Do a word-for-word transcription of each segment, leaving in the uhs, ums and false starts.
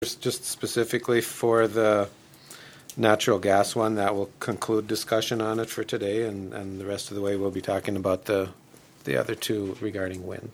Just specifically for the natural gas one, that will conclude discussion on it for today, and, and the rest of the way we'll be talking about the the other two regarding wind.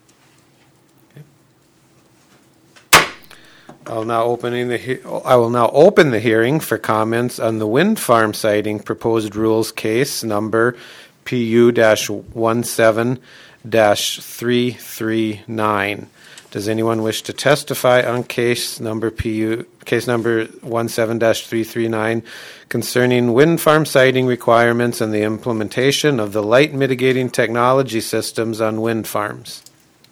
Okay. I'll now opening the he- I will now open the hearing for comments on the wind farm siting proposed rules case number P U seventeen three three nine. Does anyone wish to testify on case number P U, case number seventeen three three nine concerning wind farm siting requirements and the implementation of the light mitigating technology systems on wind farms?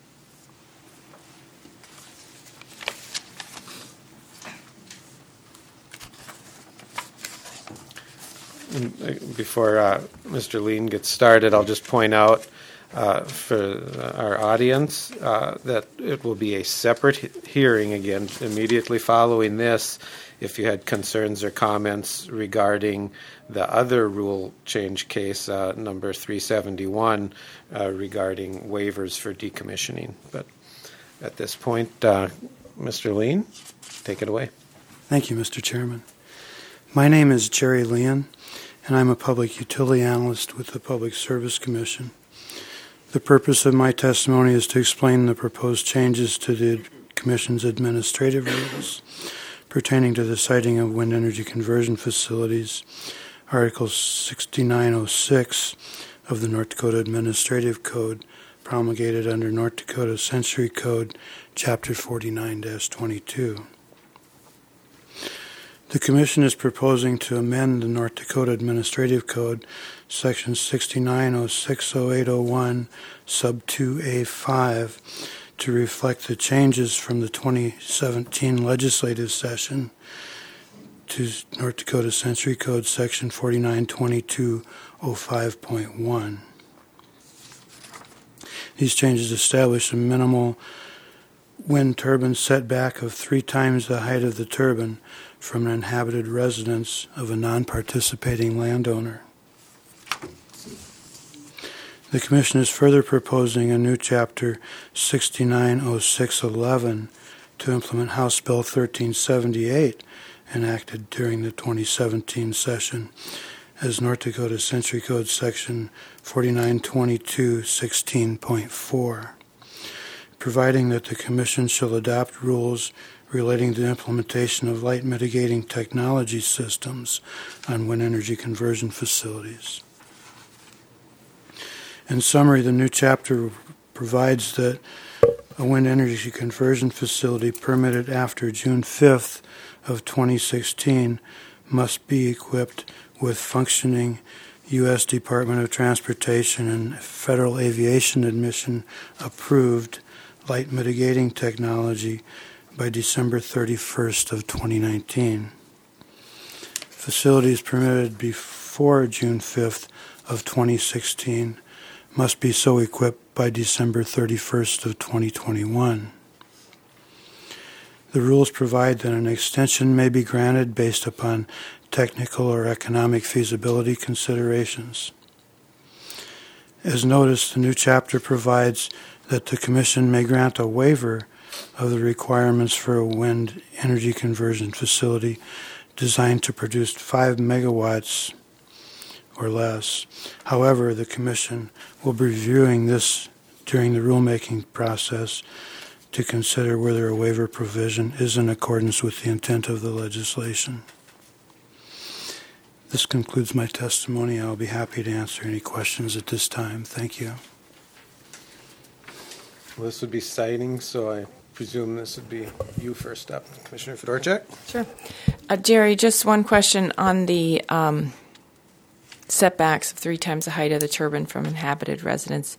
Before uh, Mister Lean gets started, I'll just point out Uh, for our audience, uh, that it will be a separate he- hearing again immediately following this. If you had concerns or comments regarding the other rule change case, uh, number three seventy-one, uh, regarding waivers for decommissioning. But at this point, uh, Mister Lean, take it away. Thank you, Mister Chairman. My name is Jerry Lean, and I'm a public utility analyst with the Public Service Commission. The purpose of my testimony is to explain the proposed changes to the Commission's administrative rules pertaining to the siting of wind energy conversion facilities, Article sixty-nine oh six of the North Dakota Administrative Code, promulgated under North Dakota Century Code, Chapter forty-nine dash twenty-two. The Commission is proposing to amend the North Dakota Administrative Code, Section sixty-nine oh six oh eight oh one, Sub two A five, to reflect the changes from the twenty seventeen legislative session to North Dakota Century Code, Section forty-nine twenty-two oh five point one. These changes establish a minimal wind turbine setback of three times the height of the turbine from an inhabited residence of a non-participating landowner. The Commission is further proposing a new Chapter sixty-nine oh six eleven to implement House Bill thirteen seventy-eight, enacted during the twenty seventeen session, as North Dakota Century Code Section forty-nine twenty-two sixteen point four, providing that the Commission shall adopt rules relating to the implementation of light mitigating technology systems on wind energy conversion facilities. In summary, the new chapter provides that a wind energy conversion facility permitted after June fifth of twenty sixteen must be equipped with functioning U S Department of Transportation and Federal Aviation Administration approved light mitigating technology by December thirty-first of twenty nineteen. Facilities permitted before June fifth of twenty sixteen must be so equipped by December thirty-first of twenty twenty-one. The rules provide that an extension may be granted based upon technical or economic feasibility considerations. As noticed, the new chapter provides that the Commission may grant a waiver of the requirements for a wind energy conversion facility designed to produce five megawatts or less. However, the Commission will be reviewing this during the rulemaking process to consider whether a waiver provision is in accordance with the intent of the legislation. This concludes my testimony. I'll be happy to answer any questions at this time. Thank you. Well, this would be citing, so I presume this would be you first up. Commissioner Fedorchak? Sure. Uh, Jerry, just one question on the um, setbacks of three times the height of the turbine from inhabited residence.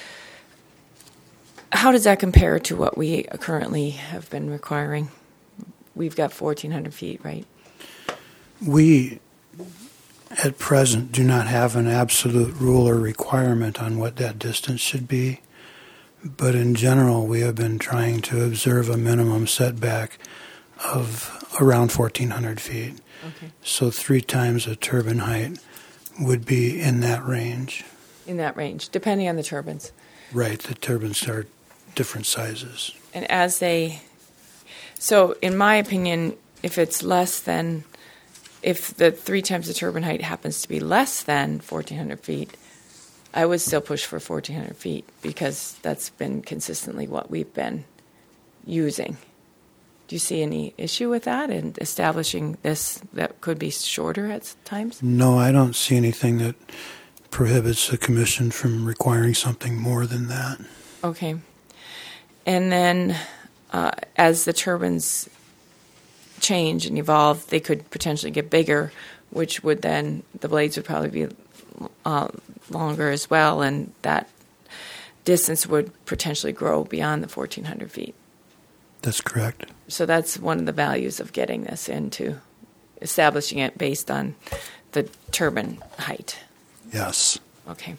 How does that compare to what we currently have been requiring? We've got fourteen hundred feet, right? We, at present, do not have an absolute rule or requirement on what that distance should be. But in general, we have been trying to observe a minimum setback of around fourteen hundred feet. Okay. So three times the turbine height would be in that range. In that range, depending on the turbines. Right, the turbines are different sizes. And as they So, in my opinion, if it's less than, if the three times the turbine height happens to be less than fourteen hundred feet, I would still push for fourteen hundred feet because that's been consistently what we've been using. Do you see any issue with that in establishing this that could be shorter at times? No, I don't see anything that prohibits the commission from requiring something more than that. Okay. And then uh, as the turbines change and evolve, they could potentially get bigger, which would then, the blades would probably be uh, longer as well, and that distance would potentially grow beyond the fourteen hundred feet. That's correct. So that's one of the values of getting this into establishing it based on the turbine height. Yes. Okay.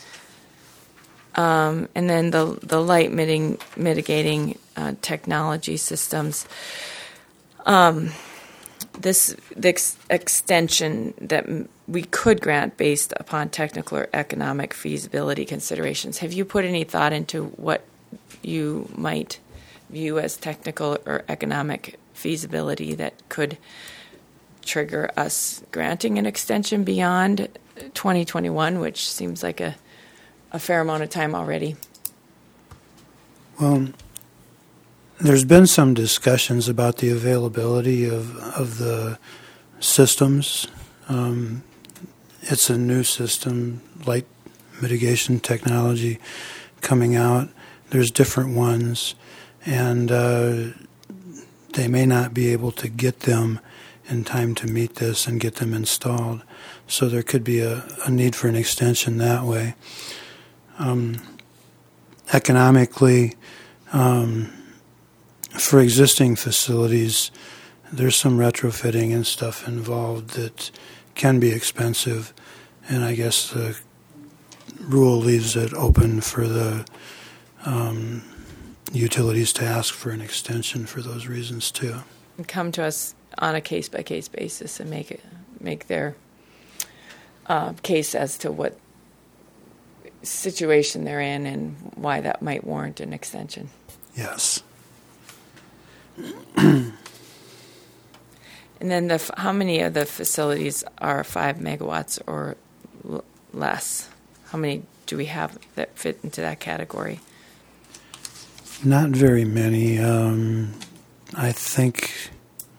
Um, and then the the light mitigating, mitigating uh, technology systems. Um, this the ex- extension that m- we could grant based upon technical or economic feasibility considerations. Have you put any thought into what you might view as technical or economic feasibility that could trigger us granting an extension beyond twenty twenty-one, which seems like a, a fair amount of time already? Well, there's been some discussions about the availability of, of the systems. Um, it's a new system, light mitigation technology coming out. There's different ones. And uh, they may not be able to get them in time to meet this and get them installed. So there could be a, a need for an extension that way. Um, economically, um, for existing facilities, there's some retrofitting and stuff involved that can be expensive. And I guess the rule leaves it open for the um, utilities to ask for an extension for those reasons too. And come to us on a case by case basis and make it make their uh, case as to what situation they're in and why that might warrant an extension. Yes. And then the how many of the facilities are five megawatts or l- less? How many do we have that fit into that category? Not very many. Um, I think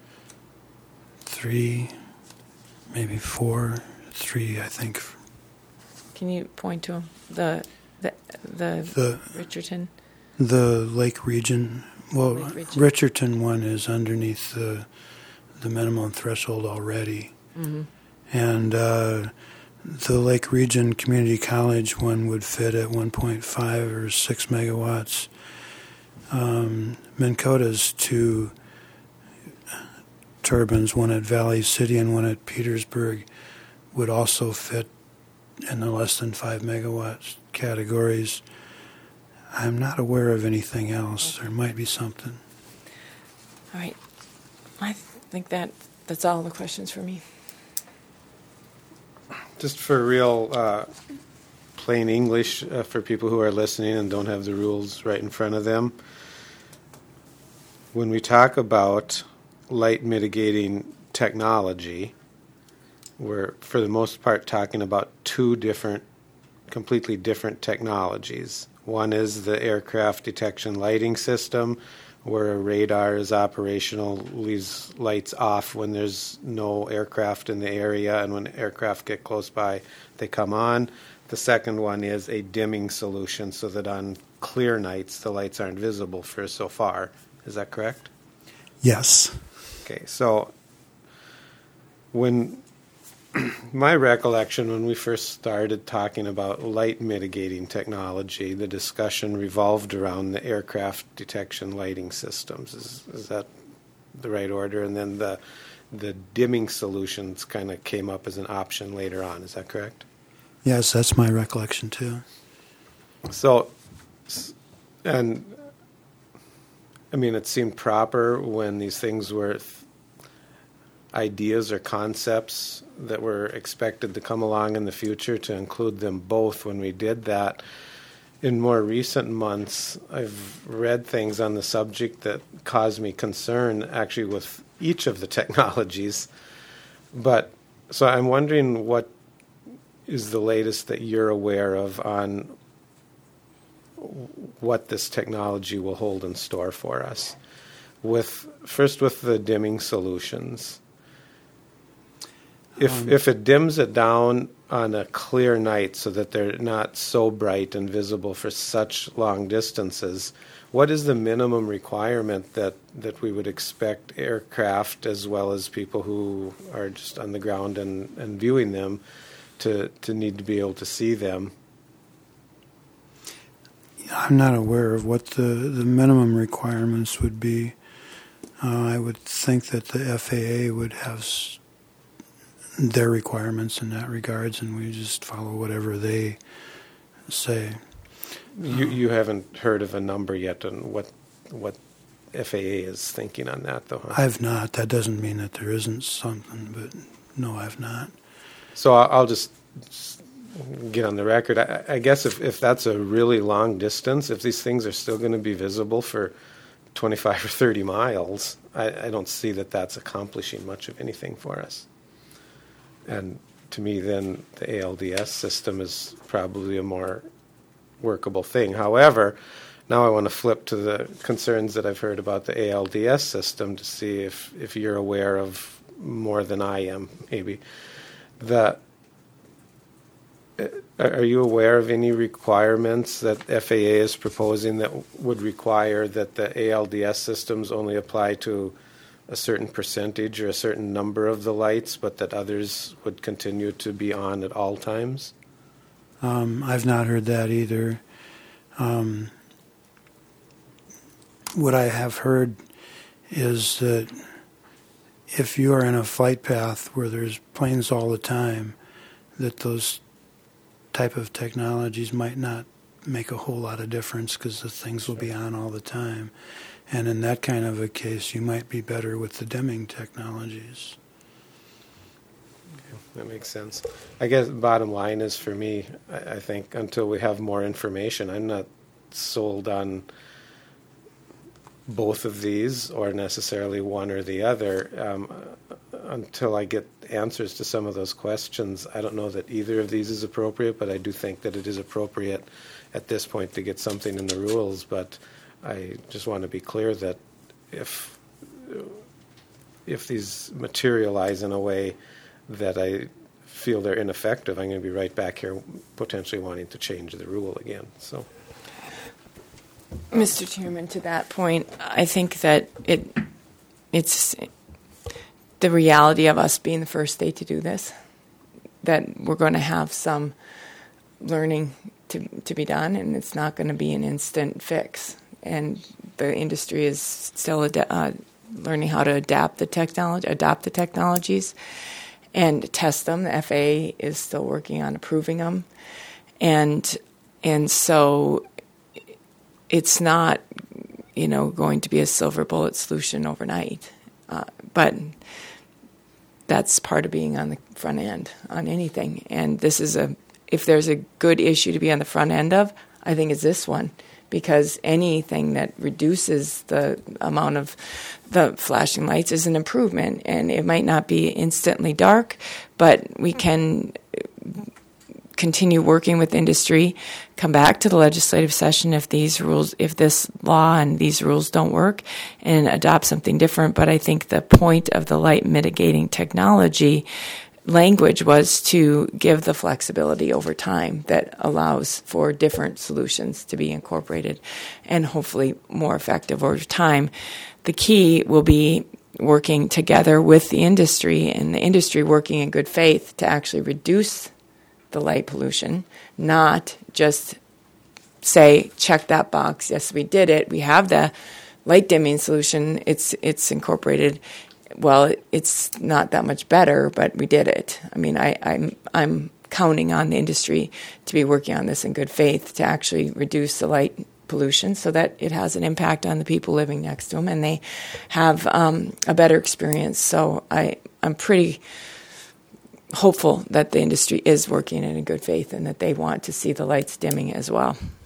three, maybe four. Three, I think. Can you point to them? The the the, The Richardson. the Lake Region. Well, Lake Region. Richardson one is underneath the the minimum threshold already, Mm-hmm. and uh, the Lake Region Community College one would fit at one point five or six megawatts. Um, Minn Kota's two turbines, one at Valley City and one at Petersburg, would also fit in the less than five megawatts categories. I'm not aware of anything else. There might be something. All right. I think that that's all the questions for me. Just for real uh, plain English uh, for people who are listening and don't have the rules right in front of them, when we talk about light mitigating technology, we're for the most part talking about two different, completely different technologies. One is the aircraft detection lighting system, where a radar is operational, leaves lights off when there's no aircraft in the area, and when aircraft get close by, they come on. The second one is a dimming solution, so that on clear nights, the lights aren't visible for so far. Is that correct? Yes. Okay, so when my recollection when we first started talking about light mitigating technology, the discussion revolved around the aircraft detection lighting systems. Is, is that the right order? And then the the dimming solutions kind of came up as an option later on. Is that correct? Yes, that's my recollection too. So, and I mean, it seemed proper when these things were th- ideas or concepts that were expected to come along in the future to include them both when we did that. in more recent months, I've read things on the subject that cause me concern, actually, with each of the technologies. But so I'm wondering what is the latest that you're aware of on what this technology will hold in store for us. With first with the dimming solutions. If um, if it dims it down on a clear night so that they're not so bright and visible for such long distances, what is the minimum requirement that, that we would expect aircraft as well as people who are just on the ground and, and viewing them to, to need to be able to see them? I'm not aware of what the, the minimum requirements would be. Uh, I would think that the F A A would have s- their requirements in that regards, and we just follow whatever they say. You you haven't heard of a number yet on what what F A A is thinking on that, though, huh? I've not. That doesn't mean that there isn't something, but no, I've not. So I'll just get on the record. I, I guess if, if that's a really long distance, if these things are still going to be visible for twenty-five or thirty miles, I, I don't see that that's accomplishing much of anything for us. And to me, then, the A L D S system is probably a more workable thing. However, now I want to flip to the concerns that I've heard about the A L D S system to see if, if you're aware of more than I am, maybe. The, are you aware of any requirements that F A A is proposing that would require that the A L D S systems only apply to a certain percentage or a certain number of the lights, but that others would continue to be on at all times? Um, I've not heard that either. Um, what I have heard is that if you are in a flight path where there's planes all the time, that those type of technologies might not make a whole lot of difference because the things will be on all the time. And in that kind of a case, you might be better with the dimming technologies. Okay, that makes sense. I guess the bottom line is, for me, I, I think until we have more information, I'm not sold on both of these or necessarily one or the other. Um, until I get answers to some of those questions, I don't know that either of these is appropriate, but I do think that it is appropriate at this point to get something in the rules. But I just want to be clear that if if these materialize in a way that I feel they're ineffective, I'm going to be right back here potentially wanting to change the rule again. So, Mister Chairman, to that point, I think that it it's the reality of us being the first state to do this, that we're going to have some learning to to be done, and it's not going to be an instant fix. And the industry is still ad- uh, learning how to adapt the technology, adopt the technologies, and test them. The F A A is still working on approving them, and and so it's not, you know, going to be a silver bullet solution overnight. Uh, but that's part of being on the front end on anything. And this is a, if there's a good issue to be on the front end of, I think it's this one. Because anything that reduces the amount of the flashing lights is an improvement. And it might not be instantly dark, but we can continue working with industry, come back to the legislative session if these rules, if this law and these rules don't work, and adopt something different. But I think the point of the light mitigating technology language was to give the flexibility over time that allows for different solutions to be incorporated and hopefully more effective over time. The key will be working together with the industry, and the industry working in good faith to actually reduce the light pollution, not just say, check that box, yes, we did it, we have the light dimming solution, it's it's incorporated. Well, it's not that much better, but we did it. I mean, I, I'm I'm counting on the industry to be working on this in good faith to actually reduce the light pollution so that it has an impact on the people living next to them and they have um, a better experience. So I, I'm pretty hopeful that the industry is working in good faith and that they want to see the lights dimming as well.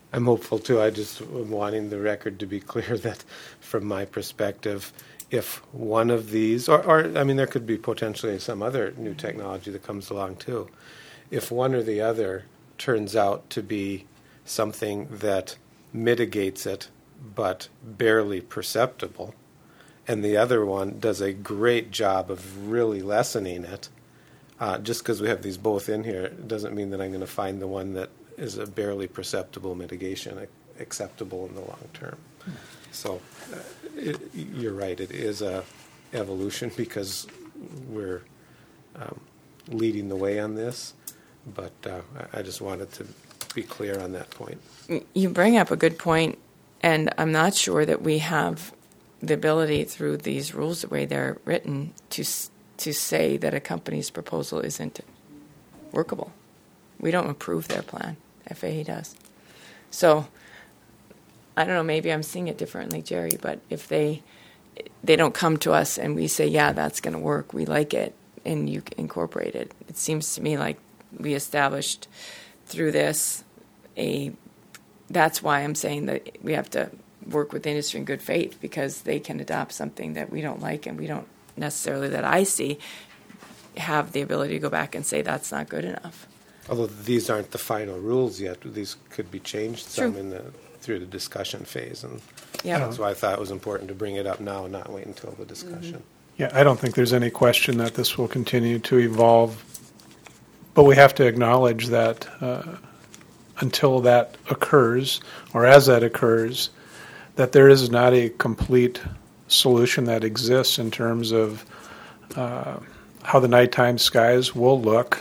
I'm hopeful too. I just am wanting the record to be clear that, from my perspective, if one of these, or, or I mean, there could be potentially some other new technology that comes along too. If one or the other turns out to be something that mitigates it, but barely perceptible, and the other one does a great job of really lessening it, uh, just because we have these both in here, doesn't mean that I'm going to find the one that is a barely perceptible mitigation acceptable in the long term. So uh, it, you're right, it is a evolution because we're um, leading the way on this, but uh, I just wanted to be clear on that point. You bring up a good point, and I'm not sure that we have the ability through these rules, the way they're written, to to say that a company's proposal isn't workable. We don't approve their plan. F A A does. So I don't know, maybe I'm seeing it differently, Jerry, but if they they don't come to us and we say, yeah, that's going to work, we like it, and you incorporate it, it seems to me like we established through this a, that's why I'm saying that we have to work with the industry in good faith, because they can adopt something that we don't like and we don't necessarily, that I see, have the ability to go back and say that's not good enough. Although these aren't the final rules yet, these could be changed some True. in the through the discussion phase, and Yeah. that's why I thought it was important to bring it up now and not wait until the discussion. Yeah, I don't think there's any question that this will continue to evolve, but we have to acknowledge that uh, until that occurs, or as that occurs, that there is not a complete solution that exists in terms of uh, how the nighttime skies will look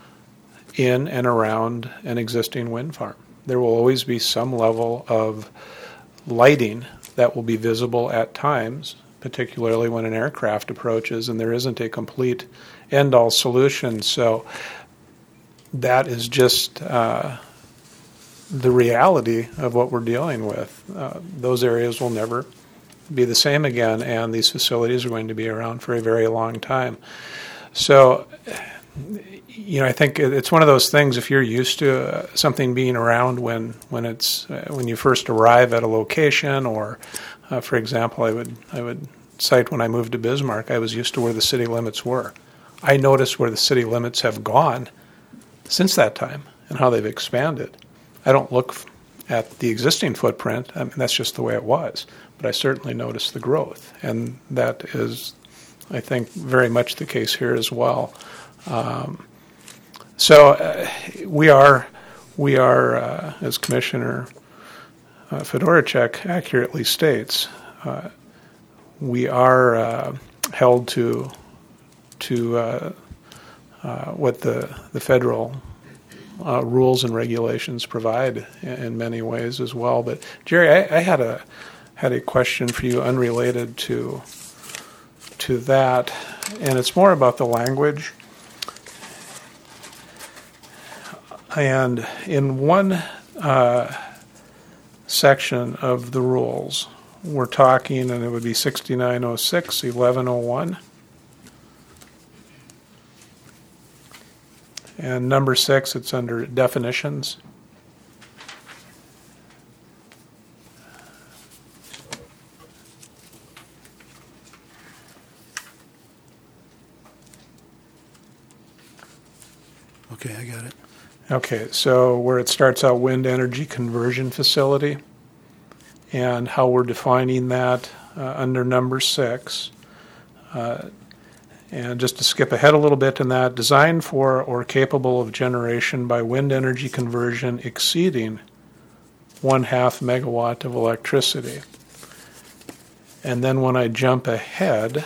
in and around an existing wind farm. There will always be some level of lighting that will be visible at times, particularly when an aircraft approaches, and there isn't a complete end-all solution. So that is just uh, the reality of what we're dealing with. Uh, those areas will never be the same again, and these facilities are going to be around for a very long time. So, you know, I think it's one of those things. If you're used to uh, something being around when when it's uh, when you first arrive at a location, or, uh, for example, I would I would cite when I moved to Bismarck, I was used to where the city limits were. I noticed where the city limits have gone since that time and how they've expanded. I don't look at the existing footprint. I mean, that's just the way it was. But I certainly noticed the growth, and that is, I think, very much the case here as well. Um, so uh, we are, we are, uh, as Commissioner uh, Fedoracek accurately states, uh, we are uh, held to to uh, uh, what the the federal uh, rules and regulations provide in, in many ways as well. But Jerry, I, I had a had a question for you unrelated to to that, and it's more about the language. And in one uh, section of the rules, we're talking, and it would be sixty-nine oh six, eleven oh one. And number six, it's under definitions. Okay, I got it. Okay, so where it starts out, wind energy conversion facility, and how we're defining that uh, under number six. Uh, and just to skip ahead a little bit in that, designed for or capable of generation by wind energy conversion exceeding one half megawatt of electricity. And then when I jump ahead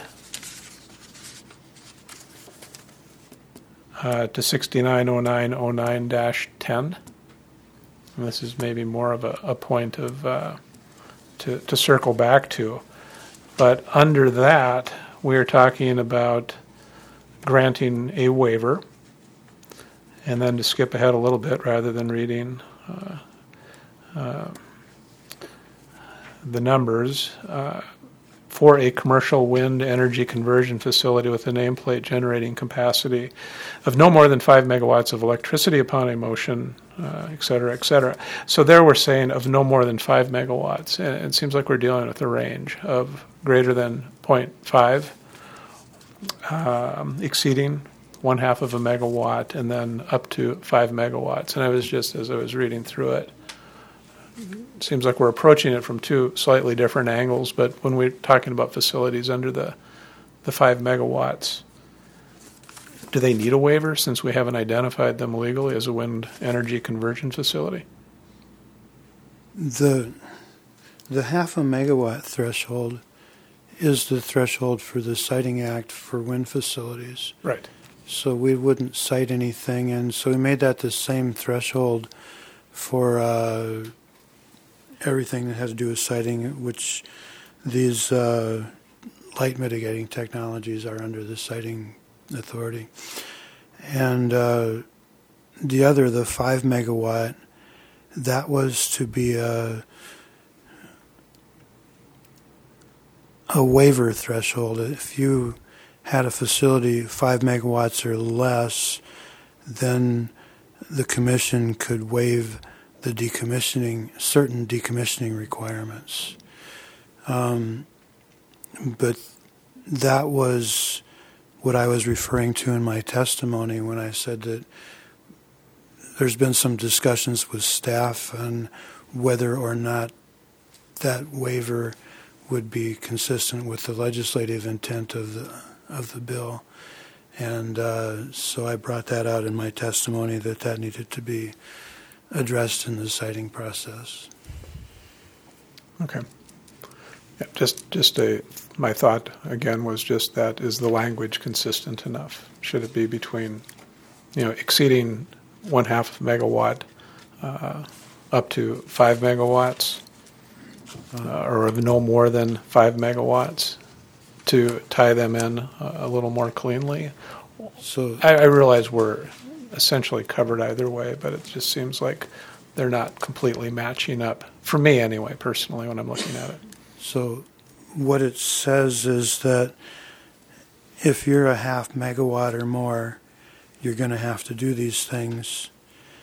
Uh, to sixty-nine oh nine oh nine dash ten. And this is maybe more of a, a point of uh, to, to circle back to. But under that, we're talking about granting a waiver. And then to skip ahead a little bit rather than reading uh, uh, the numbers, uh, for a commercial wind energy conversion facility with a nameplate generating capacity of no more than five megawatts of electricity upon a motion, uh, et cetera, et cetera. So there we're saying of no more than five megawatts. And it seems like we're dealing with a range of greater than zero point five, um, exceeding one half of a megawatt, and then up to five megawatts. And I was just, as I was reading through it, it seems like we're approaching it from two slightly different angles, but when we're talking about facilities under the, the five megawatts, do they need a waiver since we haven't identified them legally as a wind energy conversion facility? The, the half a megawatt threshold is the threshold for the Siting Act for wind facilities. Right. So we wouldn't cite anything, and so we made that the same threshold for uh, everything that has to do with siting, which these uh, light mitigating technologies are under the siting authority. And uh, the other, the five megawatt, that was to be a, a waiver threshold. If you had a facility five megawatts or less, then the commission could waive the decommissioning, certain decommissioning requirements. Um, but that was what I was referring to in my testimony when I said that there's been some discussions with staff on whether or not that waiver would be consistent with the legislative intent of the of the bill. And uh, so I brought that out in my testimony that that needed to be addressed in the citing process. Okay. Yeah, just just a my thought again was just that, is the language consistent enough? Should it be between, you know, exceeding one half megawatt uh, up to five megawatts, uh, or of no more than five megawatts, to tie them in a, a little more cleanly? So I, I realize we're essentially covered either way, but it just seems like they're not completely matching up, for me anyway, personally, when I'm looking at it. So what it says is that if you're a half megawatt or more, you're going to have to do these things.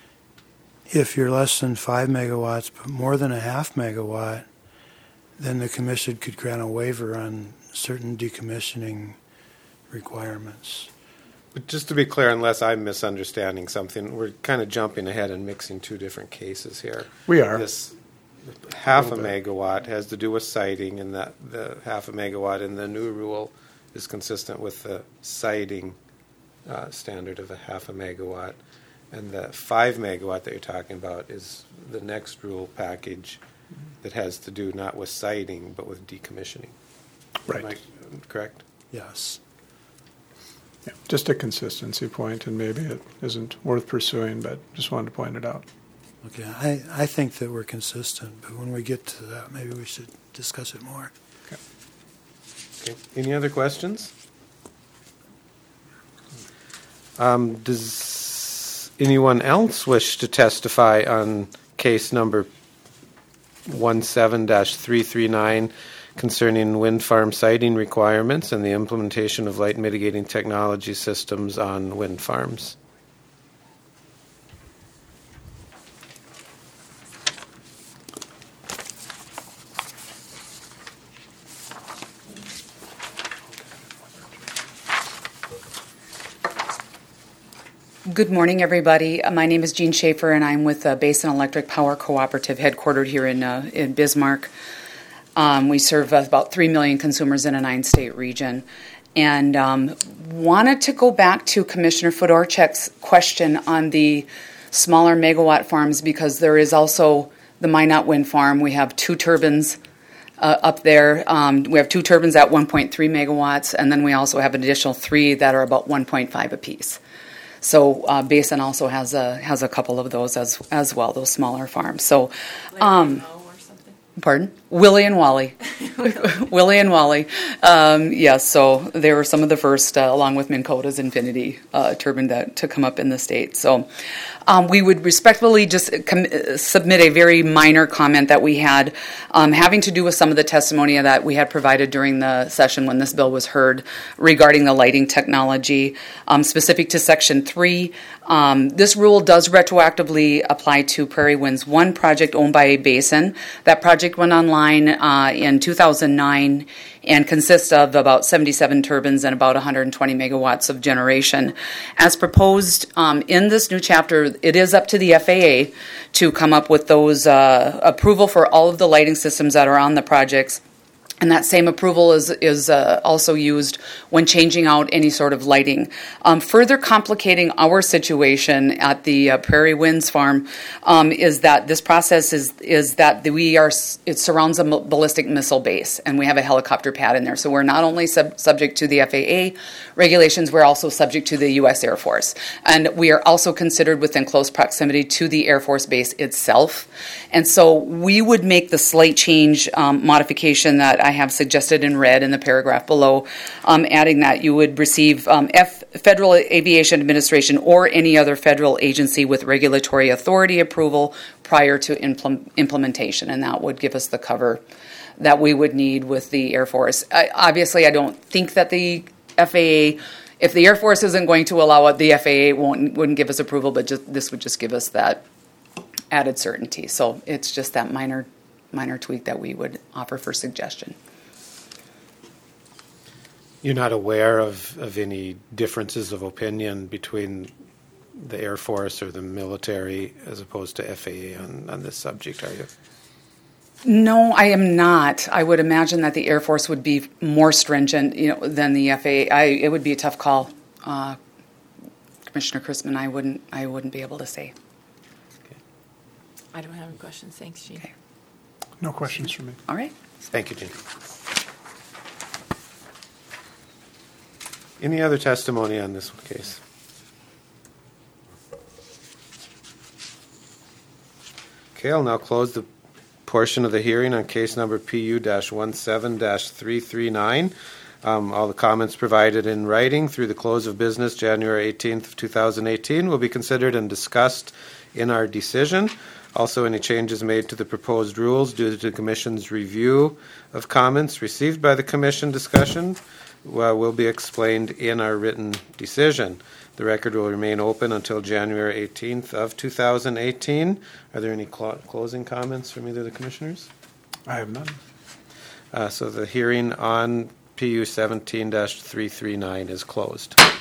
If you're less than five megawatts, but more than a half megawatt, then the commission could grant a waiver on certain decommissioning requirements. But just to be clear, unless I'm misunderstanding something, we're kind of jumping ahead and mixing two different cases here. We are. This half a megawatt has to do with siting, and that the half a megawatt in the new rule is consistent with the siting uh, standard of a half a megawatt. And the five megawatt that you're talking about is the next rule package that has to do not with siting, but with decommissioning. Right. Am I correct? Yes. Yeah, just a consistency point, and maybe it isn't worth pursuing, but just wanted to point it out. Okay. I, I think that we're consistent, but when we get to that, maybe we should discuss it more. Okay. Okay. Any other questions? Um, does anyone else wish to testify on case number seventeen dash three three nine concerning wind farm siting requirements and the implementation of light mitigating technology systems on wind farms? Good morning, everybody. Uh, my name is Jean Schaefer, and I'm with uh, Basin Electric Power Cooperative, headquartered here in uh, in Bismarck. Um, we serve uh, about three million consumers in a nine-state region. And um, wanted to go back to Commissioner Fedorchak's question on the smaller megawatt farms, because there is also the Minot Wind Farm. We have two turbines uh, up there. Um, we have two turbines at one point three megawatts, and then we also have an additional three that are about one point five apiece. So uh, Basin also has a has a couple of those as as well, those smaller farms. So, um, pardon, Willie and Wally, Willie and Wally. Um, yes, so they were some of the first, uh, along with Minn Kota's Infinity uh, turbine that, to come up in the state. So, Um, we would respectfully just com- submit a very minor comment that we had um, having to do with some of the testimony that we had provided during the session when this bill was heard regarding the lighting technology, um, specific to Section three. Um, this rule does retroactively apply to Prairie Winds one project owned by a basin. That project went online uh, in two thousand nine and consists of about seventy-seven turbines and about one hundred twenty megawatts of generation. As proposed um, in this new chapter, it is up to the F A A to come up with those uh, approval for all of the lighting systems that are on the projects. And that same approval is is uh, also used when changing out any sort of lighting. Um, further complicating our situation at the uh, Prairie Winds Farm um, is that this process is is that we are it surrounds a ballistic missile base, and we have a helicopter pad in there. So we're not only sub- subject to the F A A regulations, we're also subject to the U S Air Force, and we are also considered within close proximity to the Air Force base itself. And so we would make the slight change um, modification that I have suggested in red in the paragraph below, um, adding that you would receive um, F, Federal Aviation Administration or any other federal agency with regulatory authority approval prior to impl- implementation, and that would give us the cover that we would need with the Air Force. I, obviously, I don't think that the F A A, if the Air Force isn't going to allow it, the F A A won't, wouldn't give us approval, but just, this would just give us that added certainty. So it's just that minor minor tweak that we would offer for suggestion. You're not aware of, of any differences of opinion between the Air Force or the military as opposed to F A A on, on this subject, are you? No, I am not. I would imagine that the Air Force would be more stringent, you know, than the F A A. I, it would be a tough call, uh, Commissioner Chrisman. I wouldn't. I wouldn't be able to say. I don't have any questions. Thanks, Jean. Okay. No questions for me. All right. Thank you, Jean. Any other testimony on this case? Okay, I'll now close the portion of the hearing on case number P U seventeen three three nine. Um, all the comments provided in writing through the close of business January eighteenth of two thousand eighteen will be considered and discussed in our decision. Also, any changes made to the proposed rules due to the Commission's review of comments received by the Commission discussion uh, will be explained in our written decision. The record will remain open until January eighteenth of two thousand eighteen. Are there any cl- closing comments from either of the Commissioners? I have none. Uh, so the hearing on P U seventeen three three nine is closed.